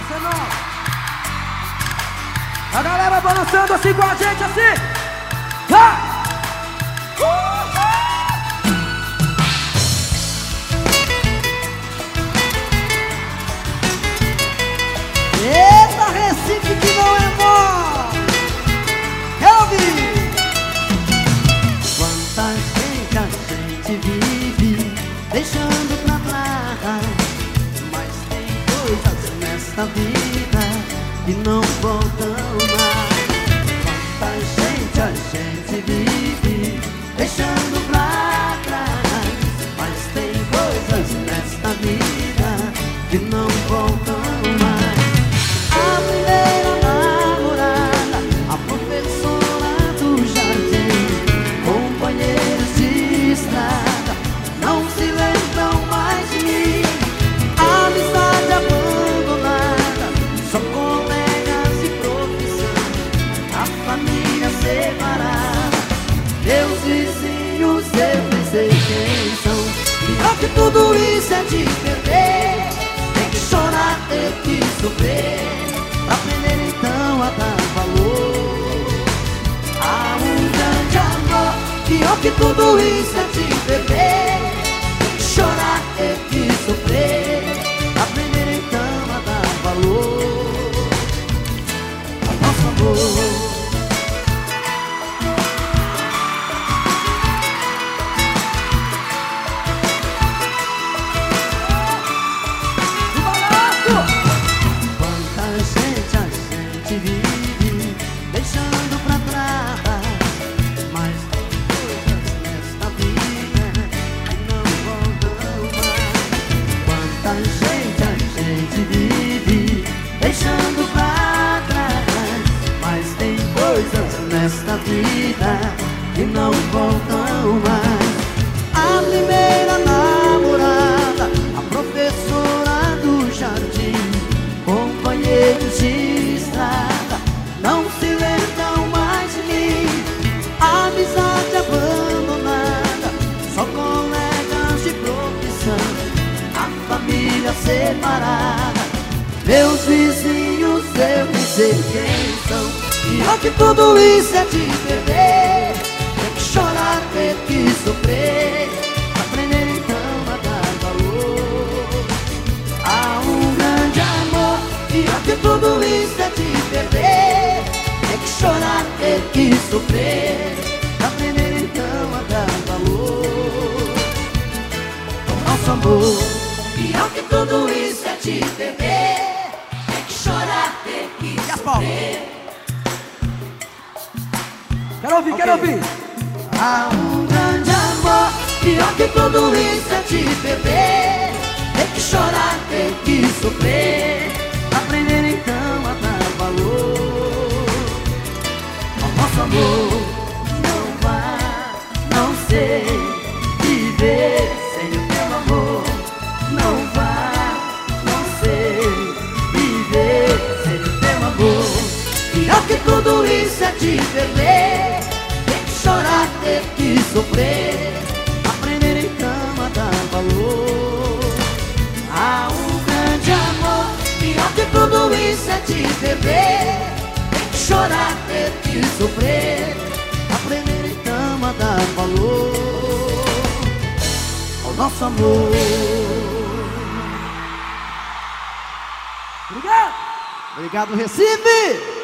A galera balançando assim com a gente, assim. Vai! Eita, Recife que não é mó! Quero ouvir! Quanta gente a gente vive deixando pra trás, mas tem coisas nesta vida que não voltam mais. Quanta gente a gente vive deixando pra trás, mas tem coisas nesta vida que não voltam mais. A primeira namorada, a professora do jardim, companheiros de estrada, não se lembram mais de mim. A amizade abandonada, só colegas de profissão, a família separada, meus vizinhos eu nem sei quem são. Pior que tudo isso é de perder, tem que chorar, ter que sofrer, pra aprender então a dar valor a um grande amor. Pior que tudo isso é de perder, tem que chorar, ter que sofrer, pra aprender então a dar valor ao nosso amor. Vive deixando pra trás, mas tem coisas nesta vida que não voltam mais. Quanta gente a gente vive deixando pra trás, mas tem coisas nesta vida que não voltam mais. A primeira namorada, a professora do jardim, companheiros de estrada, não se lembram mais de mim. A amizade abandonada, só colegas de profissão, a família separada, meus vizinhos eu nem sei quem são. Pior que tudo isso é de perder, ter que chorar, ter que sofrer, aprender então a dar valor a um grande amor. Pior que tudo isso é de perder, ter que chorar, ter que sofrer, aprender então a dar valor ao nosso amor. Pior que tudo isso é de perder, ter que chorar, ter que sofrer. Quero ouvir, quero ouvir. Há um grande amor. Pior que tudo isso é de perder, ter que chorar, ter que sofrer, aprender então a dar valor ao nosso amor. Não vá, não sei viver sem o teu amor. Não vá, não sei viver sem o teu amor. Pior que tudo isso é de perder, ter que chorar, ter que sofrer, aprender então a dar valor a um grande amor. Pior que tudo isso é de perder, ter que chorar, ter que sofrer, aprender então a dar valor ao nosso amor. Obrigado. Obrigado, Recife!